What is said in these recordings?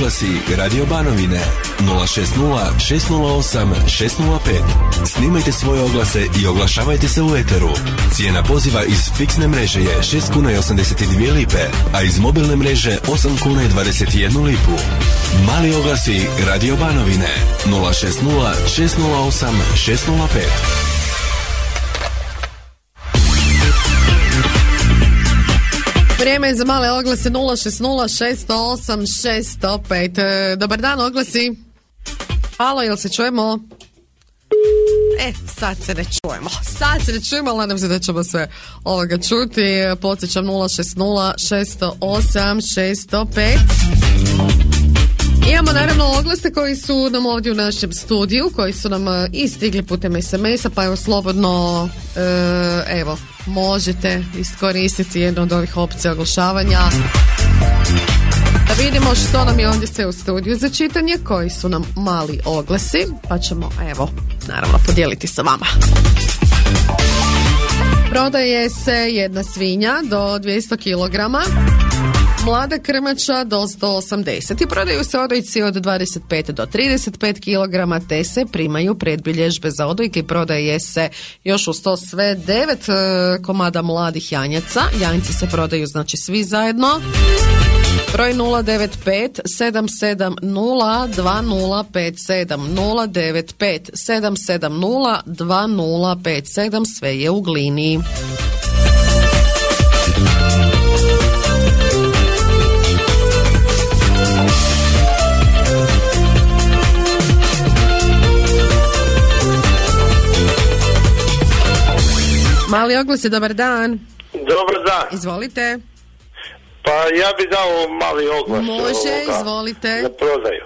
oglasi Radio Banovine 060 608 605. Snimajte svoje oglase i oglašavajte se u eteru. Cijena poziva iz fiksne mreže je 6 kuna i 82 lipe, a iz mobilne mreže 8 kuna i 21 lipu. Mali oglasi Radio Banovine 060 608 605. Vrijeme je za male oglase 060 608 605. Dobar dan, oglasi. Halo, jel se čujemo? Sad se ne čujemo, ali nadam se da ćemo sve ovoga čuti. Podsjećam 060 608 605. Imamo naravno oglase koji su nam ovdje u našem studiju, koji su nam i stigli putem SMS-a, pa evo slobodno možete iskoristiti jednu od ovih opcija oglašavanja. Da vidimo što nam je ovdje sve u studiju za čitanje, koji su nam mali oglasi, pa ćemo naravno podijeliti sa vama. Prodaje se jedna svinja do 200 kg, mlada krmača do 180 i prodaju se odojci od 25 do 35 kg, te se primaju predbilježbe za odojke i prodaje se još uz to sve 9 komada mladih janjaca. Janjci se prodaju znači svi zajedno. Broj 095 770 2057 095 770 2057, sve je u Glini. Mali oglasi, dobar dan. Dobar dan. Izvolite. Pa ja bi dao mali oglas. Može, izvolite. Na prodaju.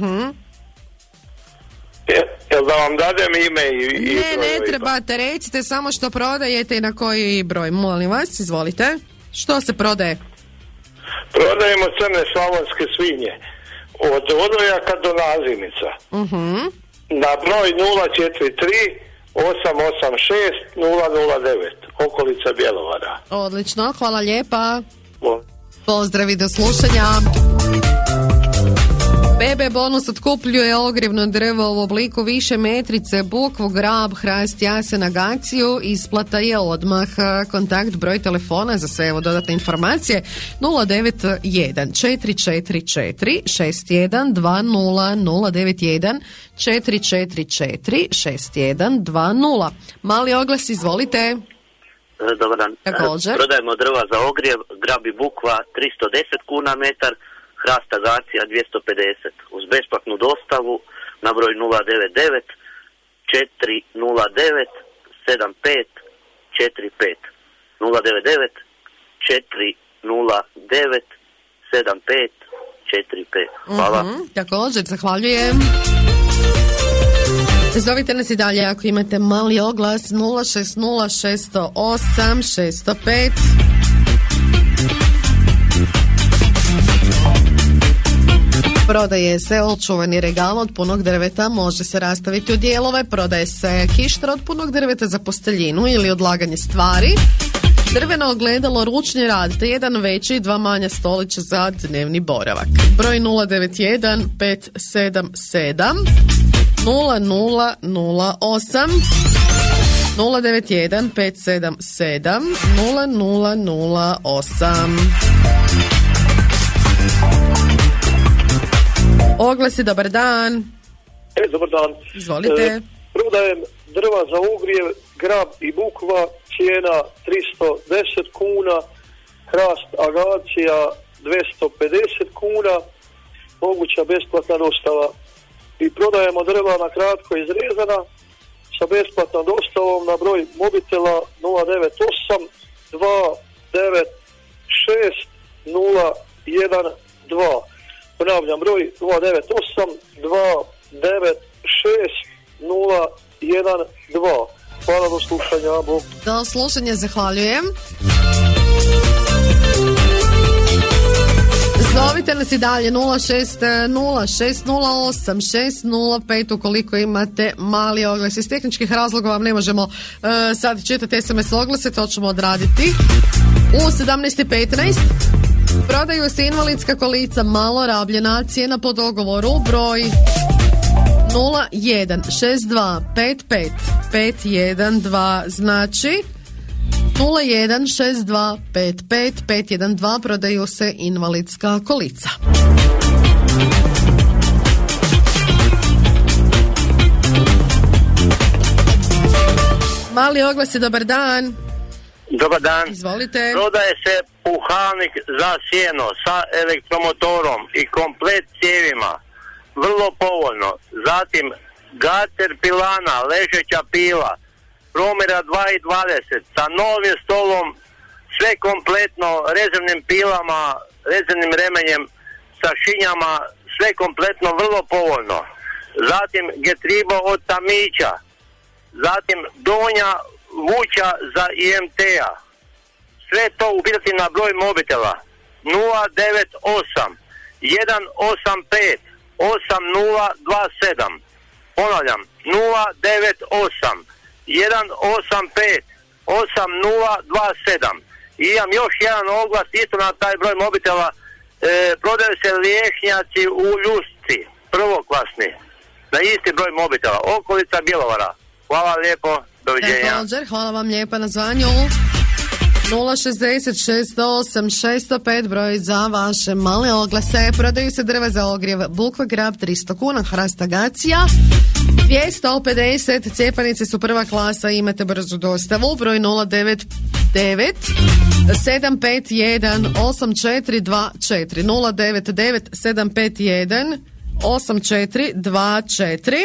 Jel da vam dadem ime i ne trebate, recite samo što prodajete i na koji broj. Molim vas, izvolite. Što se prodaje? Prodajemo crne slavonske svinje. Od odojaka do nazivnica. Na broj 043 886 009, okolica Bjelovara. Odlično, hvala lijepa. Pozdrav i do slušanja. BB Bonus otkupljuje ogrjevno drvo u obliku više metrice, bukvu, grab, hrast, jasen, agaciju. Isplata je odmah. Kontakt, broj telefona za sve dodatne informacije 091 444 6120 091 444 6120. Mali oglas, izvolite. Dobar dan. Također. Prodajemo drva za ogrjev, grab i bukva 310 kuna metar, hrasta agacija 250. Uz besplatnu dostavu na broj 099 409 75 45. 099 409 75 45. Hvala. Također, zahvaljujem. Zovite nas i dalje ako imate mali oglas 060 608 605. Prodaje se očuvani regal od punog drveta, može se rastaviti u dijelove. Prodaje se kištra od punog drveta za posteljinu ili odlaganje stvari. Drveno ogledalo, ručni rad, te jedan veći i dva manja stolića za dnevni boravak. Broj 091 577 0008 091 577 0008. Oglasi, dobar dan. Dobar dan. Izvolite. Prodajem drva za ogrjev, grab i bukva, cijena 310 kuna, hrast agacija 250 kuna, moguća besplatna dostava. I prodajemo drva na kratko izrezana sa besplatnom dostavom na broj mobitela 098 296 012. Ponavljam, broj 098 296 012. Hvala, do slušanja. Bog. Do slušanja, zahvaljujem. Zovite nas i dalje 060608605 ukoliko imate mali oglas. Iz tehničkih razloga vam ne možemo sad čitati SMS oglase, to ćemo odraditi u 17:15. Prodaju se invalidska kolica malo rabljena, cijena po dogovoru, broj 0162555512, znači 0162555512, prodaju se invalidska kolica. Mali oglasi, dobar dan. Dobar dan. Izvolite. Prodaje se puhalnik za sjeno sa elektromotorom i komplet cijevima. Vrlo povoljno. Zatim gater pilana, ležeća pila, promjera 2,20 sa novim stolom, sve kompletno, rezervnim pilama, rezervnim remenjem, sa šinjama, sve kompletno, vrlo povoljno. Zatim getribo od tamića. Zatim donja vuća za IMT-a. Sve to upitati na broj mobitela 098 185 8027. Ponavljam, 098 185 8027. I imam još jedan oglas isto na taj broj mobitela. Prodaju se liješnjaci u Ljusci, prvoklasni, na isti broj mobitela, okolica Bjelovara. Hvala lijepo, doviđenja. Također, hvala vam lijepa na zvanju. 060 608 605, broj za vaše male oglase. Prodaju se drva za ogrjev bukva grab 300 kuna, hrast agacija 250, cijepanice su prva klasa, imate brzu dostavu, broj 099 751 8424 099 751 8424.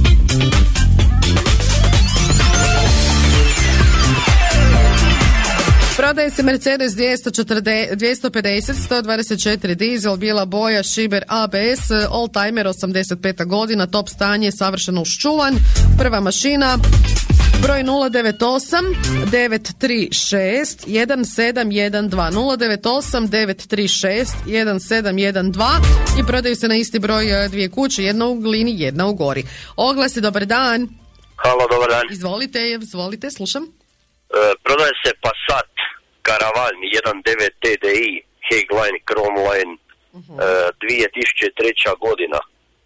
Prodaje se Mercedes 250 124 dizel, bijela boja, šiber ABS, oldtimer 85. godina, top stanje, savršeno uščuvan, prva mašina, broj 098 936 1712 098 936 1712 i prodaju se na isti broj dvije kuće, jedna u Glini, jedna u Gori. Oglasi, dobar dan. Halo, dobar dan. Izvolite, slušam. Prodaje se Passat Caravan 1.9 TDI Hageline Chrome Line 2003. godina,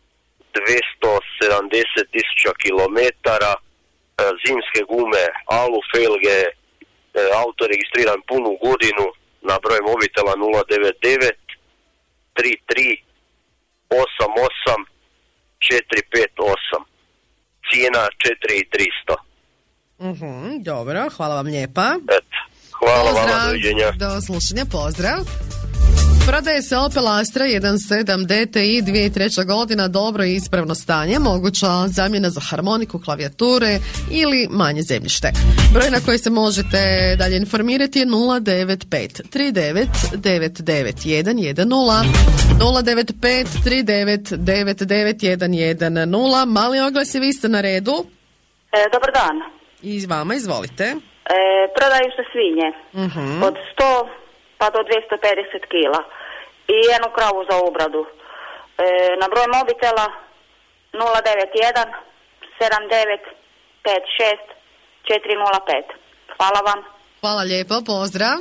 270.000 kilometara, zimske gume, alu felge, auto registriran punu godinu, na broj mobitela 099 33 88 458, cijena 4.300. Dobro, hvala vam lijepa. Hvala pozdrav, vama, doviđenja. Do slušanja, pozdrav. Prodaje se Opel Astra 1.7 DTI 2003. godina, dobro i ispravno stanje, moguća zamjena za harmoniku, klavijature ili manje zemljište. Broj na koji se možete dalje informirati je 095 39 99 110 095 39 99 110. Mali oglas, vi ste na redu. Dobar dan. I vama, izvolite. Prodaju se svinje od 100 pa do 250 kila i jednu kravu za obradu. Na broj mobitela 091 79 56 405. Hvala vam. Hvala lijepo, pozdrav.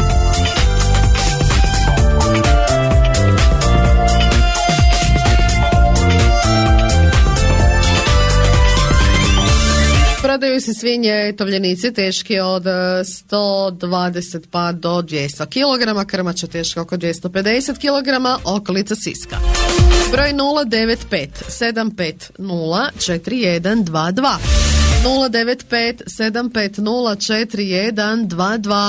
Prodaju se svinje tovljenici teški od 120 pa do 200 kg, krmača teška oko 250 kg, okolica Siska. Broj 095 750 4122 095 750 4122.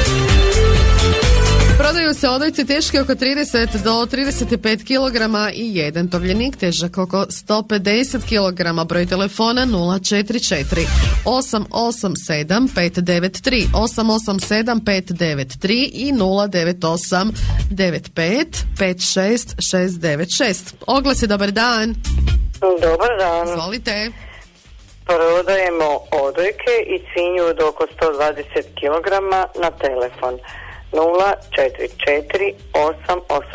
Prodaju se odojci teški oko 30 do 35 kg i jedan tovljenik težak oko 150 kg. Broj telefona 044 887 593 887 593 i 098 95 56 696. Oglas je dobar dan. Dobar dan. Izvolite. Prodajemo odojke i svinju od oko 120 kg na telefon 044 88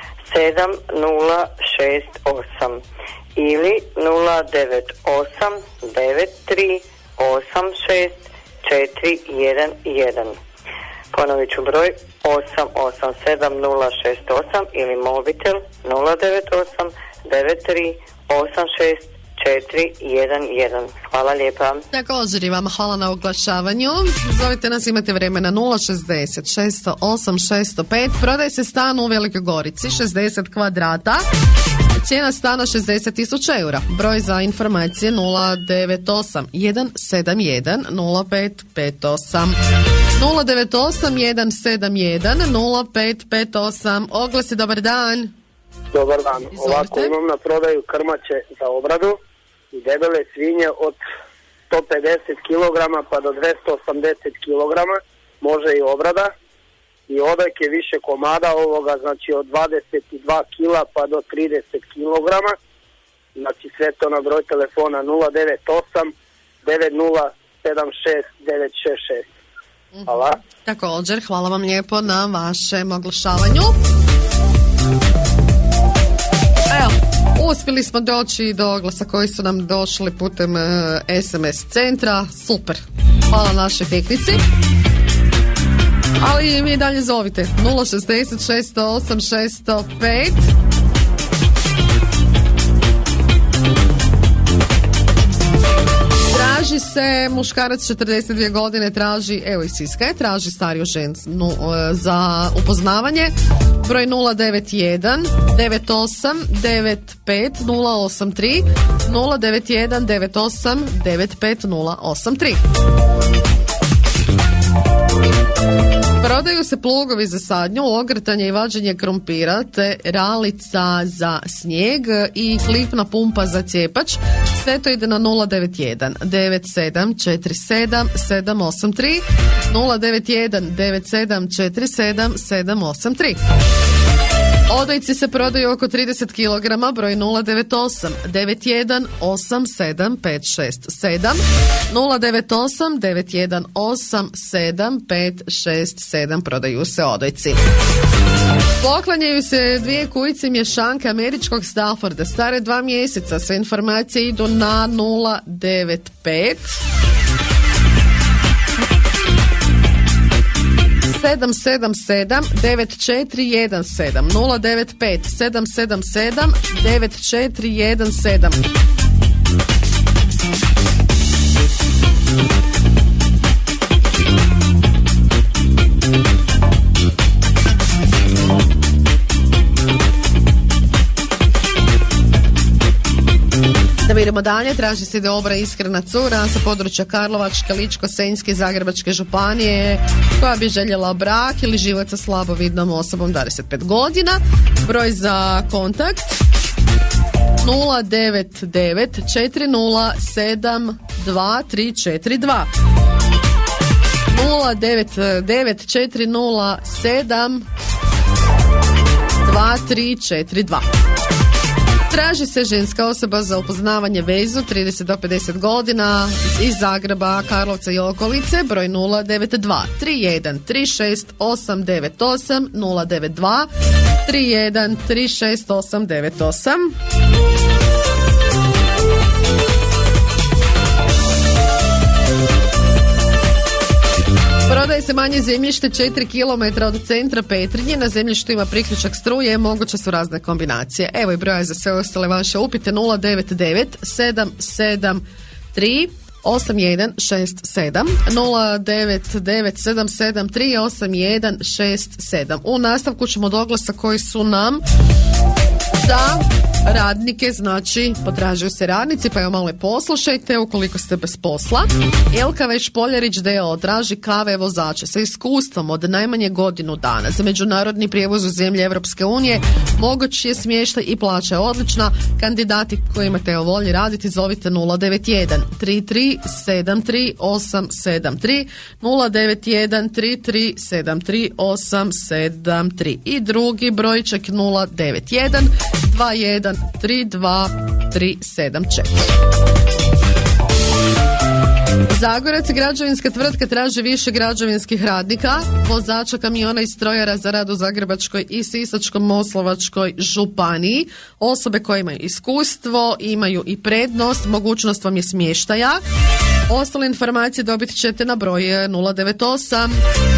7068 ili 098 93 86 411. Ponovit ću broj ili mobitel 098 93 86 411. Hvala lijepa. Također i vama hvala na oglašavanju. Zovite nas, imate vremena 060 608 605. Prodaje se stan u Velikoj Gorici, 60 kvadrata. Cijena stana 60.000 eura. Broj za informacije 098 171 0558. 098 171 0558. Oglasi, dobar dan. Dobar dan. Izvolite. Ovako, imam na prodaju krmače za obradu i debele svinje od 150 kg pa do 280 kg, može i obrada, i odajke više komada ovoga, znači od 22 kg pa do 30 kg, znači sve to na broj telefona 098 9076 966. Hvala. Također, hvala vam lijepo na vašem oglašavanju. Evo, uspjeli smo doći do oglasa koji su nam došli putem SMS centra. Super. Hvala našoj tehnici. Ali vi dalje zovite 060 608 605. Traži se muškarac 42 godine, traži, evo i Siska je, traži stariju ženu za upoznavanje. Broj 091 98 95 083 091 98 95 083. Prodaju se plugovi za sadnju, ogrtanje i vađenje krumpira, te ralica za snijeg i klipna pumpa za cijepač. Sve to ide na 091 9747 783 091 9747 783. Odojci se prodaju oko 30 kg, broj 098 91 87 567 098 91 87 567. Prodaju se odojci. Poklanjaju se dvije kujice mješanke američkog Stafforda stare 2 mjeseca. Sve informacije idu na 095 777 9417 095 777 9417. Da vidimo dalje, traži se dobra iskrena cura sa područja Karlovačke, Ličko-senjske i Zagrebačke županije koja bi željela brak ili život sa slabovidnom osobom 25 godina. Broj za kontakt 099 407 2342 099 407 2342. Traži se ženska osoba za upoznavanje vezu 30 do 50 godina iz Zagreba, Karlovca i okolice, broj 092 31 36 898 092 31 36 898. Prodaje se manje zemljište 4 km od centra Petrinje. Na zemljištu ima priključak struje, moguće su razne kombinacije. Evo i broja za sve ostale vaše upite 099 773 8167 099 773 8167. U nastavku ćemo do oglasa koji su nam za radnike, znači potražuju se radnici, pa evo malo poslušajte ukoliko ste bez posla. LKV Špoljarić d.o.o. traži KV vozače sa iskustvom od najmanje godinu dana za međunarodni prijevoz u zemlje Europske unije. Moguć je smještaj i plaća je odlična. Kandidati koji imate o volji raditi zovite 091 33 73 873 091 33 73 873 i drugi brojčak 091 21 32 374. Zagorac, građevinska tvrtka traži više građevinskih radnika, vozača kamiona i strojara za rad u Zagrebačkoj i Sisačko-moslavačkoj županiji. Osobe koje imaju iskustvo, imaju i prednost, mogućnost vam je smještaja. Ostale informacije dobit ćete na broj 098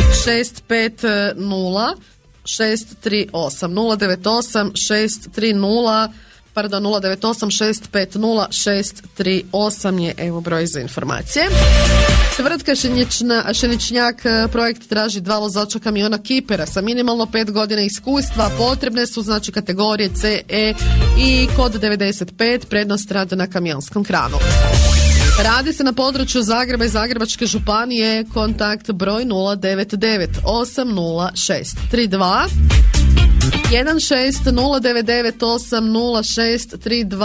650 638 098 630 pardon, 098 650 638 je evo broj za informacije. Tvrtka Šeničnjak projekt traži 2 vozača kamiona Kipera sa minimalno 5 godina iskustva. Potrebne su znači kategorije C, E i kod 95, prednost rada na kamionskom kranu. Radi se na području Zagreba i Zagrebačke županije. Kontakt broj 099 806 32 16 099 806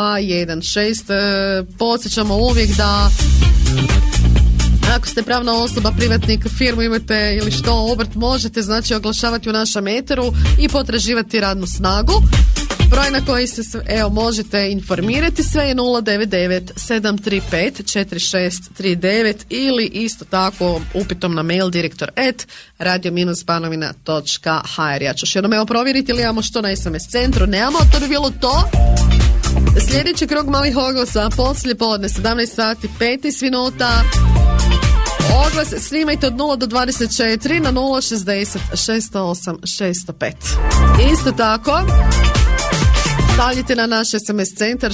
3216. Podsjećamo uvijek da ako ste pravna osoba, privatnik, firmu imate ili što, obrt, možete znači oglašavati u našem eteru i potraživati radnu snagu. Broj na koji se možete informirati sve je 099 735 4639 ili isto tako upitom na mail direktor@radio-banovina.hr. Ja ću još jednom provjeriti ili imamo što na SMS centru. Nemamo, to bi bilo to. Sljedeći krug malih oglasa poslije podne 17 sati 15 minuta. Oglas snimajte od 0 do 24 na 060 608 605. Isto tako stavljite na naš SMS centar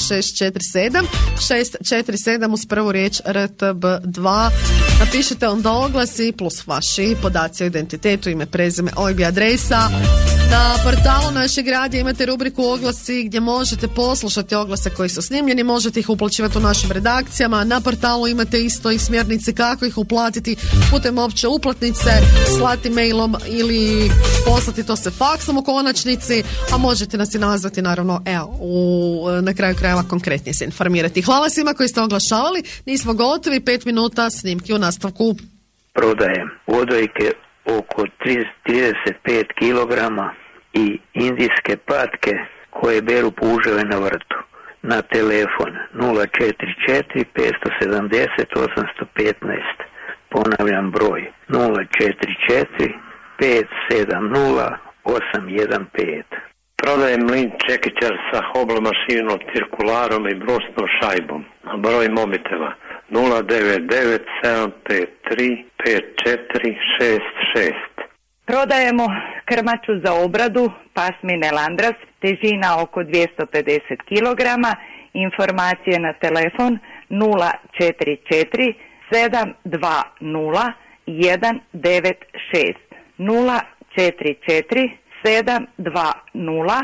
647 uz prvu riječ RTB2. Napišite onda oglas i plus vaši podaci o identitetu, ime, prezime, OIB i adresa. Na portalu našeg radija imate rubriku oglasi gdje možete poslušati oglase koji su snimljeni, možete ih uplaćivati u našim redakcijama. Na portalu imate isto i smjernice kako ih uplatiti putem opće uplatnice, slati mailom ili poslati to se faksom u konačnici, a možete nas i nazvati naravno na kraju krajeva konkretnije se informirati. Hvala svima koji ste oglašavali, nismo gotovi, 5 minuta snimki u nastavku. Prodajem odojke oko 35 kilograma i indijske patke koje beru puževe na vrtu. Na telefon 044 570 815. Ponavljam broj 044 570 815. Prodajem mlin čekićar sa hoblomašinom, cirkularom i brusnom šajbom. Broj mobitela 099 753 5466. Prodajemo krmaču za obradu pasmine Landras, težina oko 250 kg. Informacije na telefon 044 720 196 044 720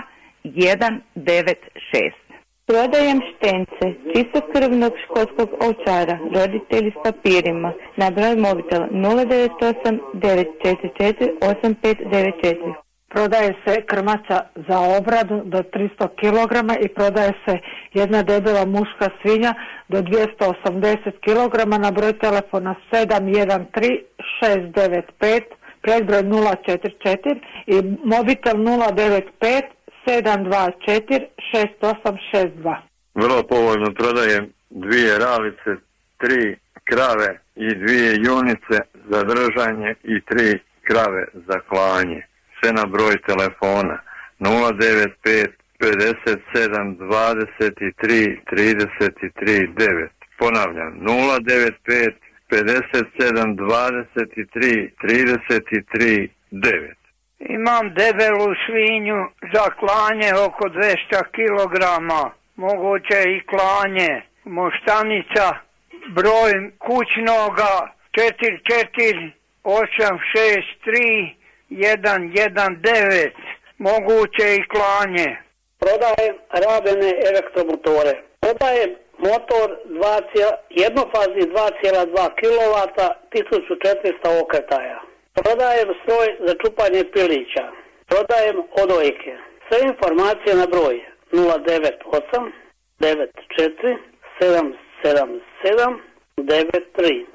196. Prodajem štence čistokrvnog školskog ovčara, roditelji s papirima, na broj mobitela 098 944 8594. Prodaje se krmača za obradu do 300 kg i prodaje se jedna debela muška svinja do 280 kg na broj telefona 713 695, predbroj 044 i mobitel 095 724 6862. Vrlo povoljno prodajem 2 ralice, 3 krave i 2 junice za držanje i 3 krave za klanje. Sve na broj telefona 095 57 23 33 9. Ponavljam 095 57 23 33 9. Imam debelu svinju za klanje oko 200 kg, moguće i klanje, moštanica, broj kućnoga 44 863 119, moguće i klanje. Prodajem rabljene elektromotore. Prodajem motor jednofazni 2,2 kW, 1400 okretaja. Prodajem stroj za čupanje pilića. Prodajem odojke. Sve informacije na broj 098 94 777 93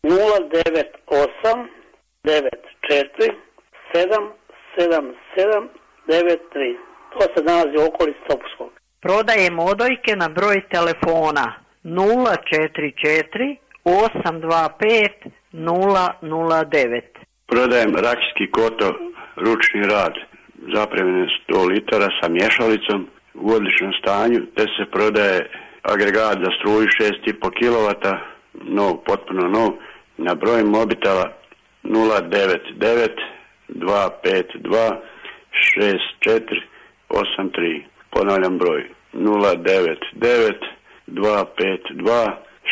098 94 777 93. To se nalazi u okolici Topuskog. Prodajem odojke na broj telefona 044 825 009. Prodajem rakijski koto, ručni rad, zapremljene 100 litara sa mješalicom u odličnom stanju, te se prodaje agregat za struju 6,5 kW potpuno nov, na broj mobitela 099 252 6483. Ponavljam broj 099 252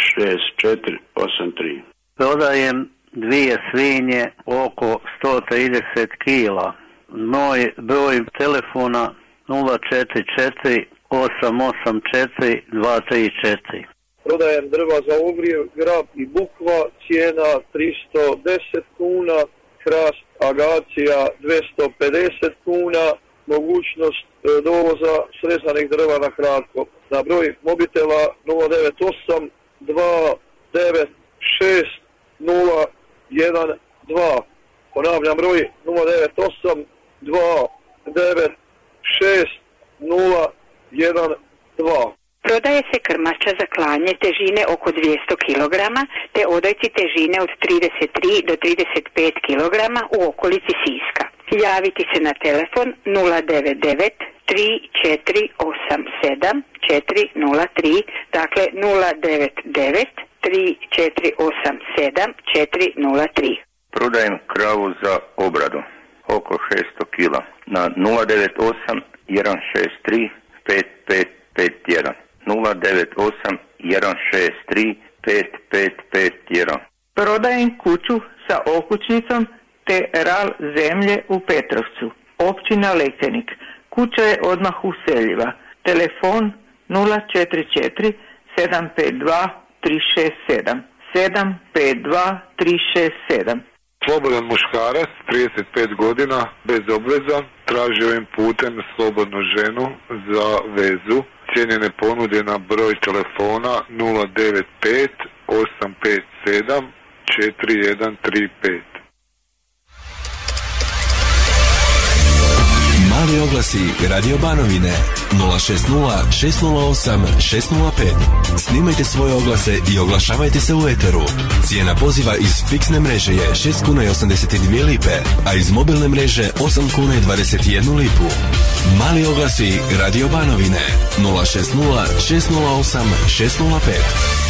6483. Prodajem 2 svinje oko 130 kila. Moj broj telefona 044 884 234. Prodajem drva za ogrjev, grab i bukva, cijena 310 kuna, hrast agacija 250 kuna, mogućnost dovoza srezanih drva na kratko. Na broj mobitela 098 296 012. Ponavljam broj 098 296 012. Prodaje se krmača za klanje težine oko 200 kg te odojci težine od 33 do 35 kg u okolici Siska. Javiti se na telefon 099 3487 403, dakle 099 3487 403. Prodajem kravu za obradu oko 600 kg na 098 163 5551. 098 163 5551. Prodajem kuću sa okućnicom te ral zemlje u Petrovcu, općina Lekenik. Kuća je odmah useljiva. Telefon 044 752 367 752 367. Slobodan muškarac, 35 godina, bez obveza, traži ovim putem slobodnu ženu za vezu. Cijenjene ponude na broj telefona 095 857 4135. Mali oglasi Radio Banovine 060 608 605. Snimajte svoje oglase i oglašavajte se u eteru. Cijena poziva iz fiksne mreže je 6 kuna i 82 lipe, a iz mobilne mreže 8 kuna i 21 lipu. Mali oglasi Radio Banovine 060 608 605.